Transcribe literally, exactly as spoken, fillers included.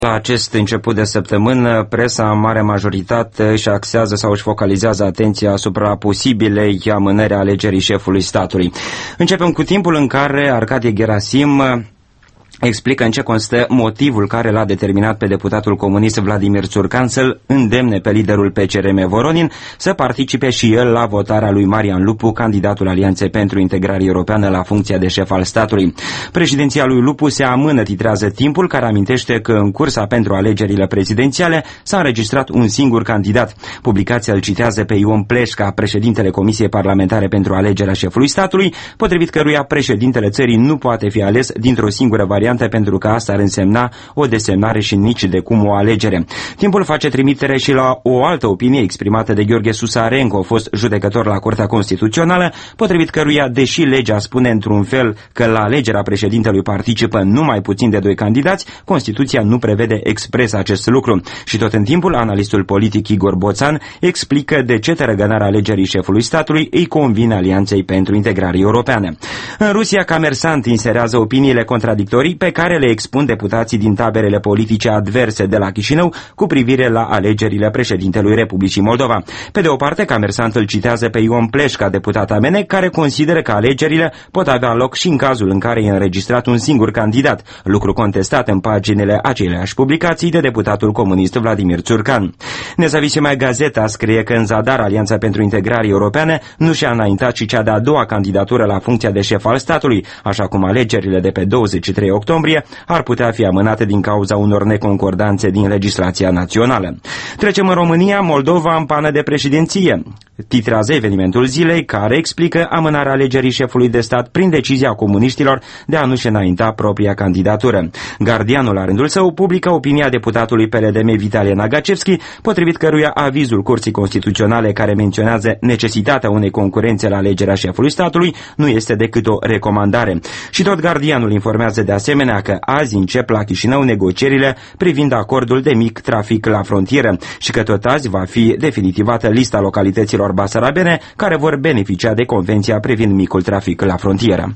La acest început de săptămână, presa în mare majoritate își axează sau își focalizează atenția asupra posibilei amânări a alegerii șefului statului. Începem cu timpul în care Arcadie Gerasim explică în ce constă motivul care l-a determinat pe deputatul comunist Vladimir Țurcan să-l îndemne pe liderul P C R M Voronin să participe și el la votarea lui Marian Lupu, candidatul Alianței pentru Integrare Europeană la funcția de șef al statului. Președinția lui Lupu se amână, titrează Timpul, care amintește că în cursa pentru alegerile prezidențiale s-a înregistrat un singur candidat. Publicația îl citează pe Ion Pleșca, președintele Comisiei Parlamentare pentru alegerea șefului statului, potrivit căruia președintele țării nu poate fi ales dintr-o singură variantă, pentru că asta ar însemna o desemnare și nici de cum o alegere. Timpul face trimitere și la o altă opinie exprimată de Gheorghe Susarenko, fost judecător la Curtea Constituțională, potrivit căruia, deși legea spune într-un fel că la alegerea președintelui participă numai puțin de doi candidați, Constituția nu prevede expres acest lucru. Și tot în Timpul, analistul politic Igor Boțan explică de ce tărăgănarea alegerii șefului statului îi convine Alianței pentru Integrare Europeană. În Rusia, Camersant inserează opiniile contradictorii pe care le expun deputații din taberele politice adverse de la Chișinău cu privire la alegerile președintelui Republicii Moldova. Pe de o parte, Camersant îl citează pe Ion Pleșca, deputat amene, care consideră că alegerile pot avea loc și în cazul în care e înregistrat un singur candidat, lucru contestat în paginile aceleași publicații de deputatul comunist Vladimir Țurcan. Nezavisimea Gazeta scrie că în zadar Alianța pentru Integrare Europeană nu și-a înaintat și cea de-a doua candidatură la funcția de șef al statului, așa cum alegerile de pe douăzeci și trei octombrie ar putea fi amânate din cauza unor neconcordanțe din legislația națională. Trecem în România, Moldova în pană de președinție. Titrează evenimentul zilei, care explică amânarea alegerii șefului de stat prin decizia comuniștilor de a nu-și înainta propria candidatură. Gardianul, la rândul său, publică opinia deputatului P L D M Vitalie Nagacevski, potrivit căruia avizul Curții Constituționale care menționează necesitatea unei concurențe la alegerea șefului statului nu este decât o recomandare. Și tot Gardianul informează de asemenea că azi încep la Chișinău negocierile privind acordul de mic trafic la frontieră și că tot azi va fi definitivată lista localităților basarabene care vor beneficia de convenția privind micul trafic la frontieră.